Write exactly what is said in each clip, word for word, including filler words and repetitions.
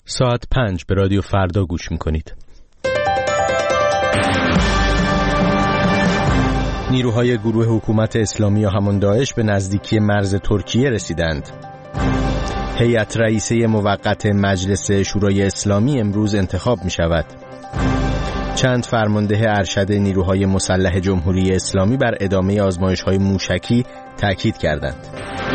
ساعت پنج به رادیو فردا گوش میکنید. نیروهای گروه حکومت اسلامی یا همان داعش به نزدیکی مرز ترکیه رسیدند. هیئت رئیسه موقت مجلس شورای اسلامی امروز انتخاب می شود. چند فرمانده ارشد نیروهای مسلح جمهوری اسلامی بر ادامه آزمایش‌های موشکی تاکید کردند.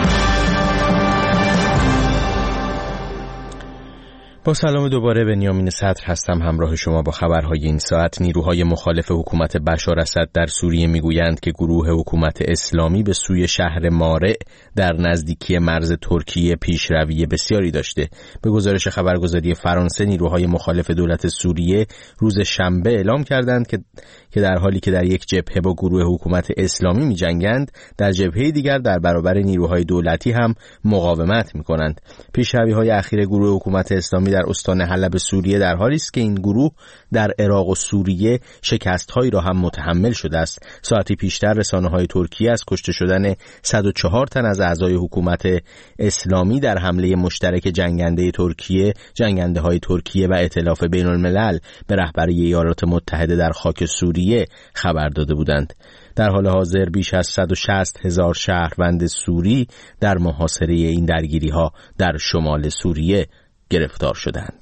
با سلام دوباره، بنیامین صدر هستم همراه شما با خبرهای این ساعت. نیروهای مخالف حکومت بشار اسد در سوریه میگویند که گروه حکومت اسلامی به سوی شهر مارع در نزدیکی مرز ترکیه پیشروی بسیاری داشته. به گزارش خبرگزاری فرانسه، نیروهای مخالف دولت سوریه روز شنبه اعلام کردند که که در حالی که در یک جبهه با گروه حکومت اسلامی می‌جنگند، در جبهه دیگر در برابر نیروهای دولتی هم مقاومت می‌کنند. پیشروی‌های اخیر گروه حکومت اسلامی در استان حلب سوریه در حالی است که این گروه در عراق و سوریه شکست‌هایی را هم متحمل شده است. ساعتی پیشتر رسانه‌های ترکیه از کشته شدن صد و چهار تن از اعضای حکومت اسلامی در حمله مشترک جنگنده ترکیه، جنگنده‌های ترکیه و ائتلاف بین‌الملل به رهبری ایالات متحده در خاک سوریه خبر داده بودند. در حال حاضر بیش از صد و شصت هزار شهروند سوری در محاصره این درگیری‌ها در شمال سوریه گرفتار شدند.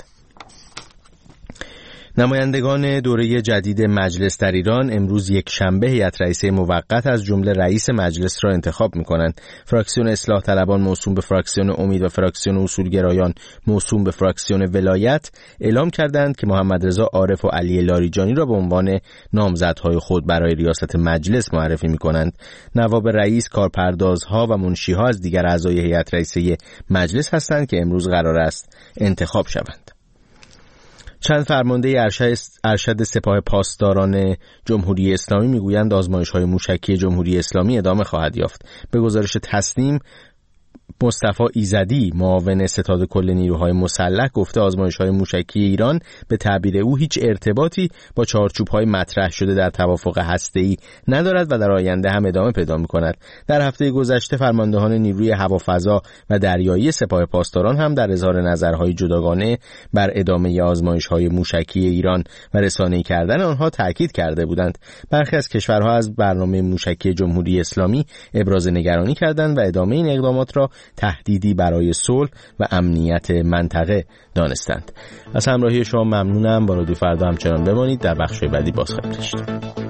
نمایندگان دوره جدید مجلس در ایران امروز یک شنبه هیئت رئیسه موقت از جمله رئیس مجلس را انتخاب می‌کنند. فراکسیون اصلاح طلبان موسوم به فراکسیون امید و فراکسیون اصولگرایان موسوم به فراکسیون ولایت اعلام کردند که محمد رضا عارف و علی لاریجانی را به عنوان نامزدهای خود برای ریاست مجلس معرفی می‌کنند. نواب رئیس، کارپردازها و منشی‌ها از دیگر اعضای هیئت رئیسه مجلس هستند که امروز قرار است انتخاب شوند. چند فرمانده ارشد سپاه پاسداران جمهوری اسلامی میگویند آزمایش‌های موشکی جمهوری اسلامی ادامه خواهد یافت. به گزارش تصنیم، مصطفی ایزدی، معاون ستاد کل نیروهای مسلح، گفته آزمایش‌های موشکی ایران به تعبیر او هیچ ارتباطی با چارچوب‌های مطرح شده در توافق هسته‌ای ندارد و در آینده هم ادامه پیدا می‌کند. در هفته گذشته فرماندهان نیروی هوافضا و دریایی سپاه پاسداران هم در اظهار نظرهای جداگانه بر ادامه آزمایش‌های موشکی ایران و رسانه‌ای کردن آنها تاکید کرده بودند. برخی از کشورها از برنامه موشکی جمهوری اسلامی ابراز نگرانی کردند و ادامه این اقدامات را تهدیدی برای صلح و امنیت منطقه دانستند. از همراهی شما ممنونم. با رادیو فردا همچنان بمانید. در بخش بعدی باز خواهیم داشت.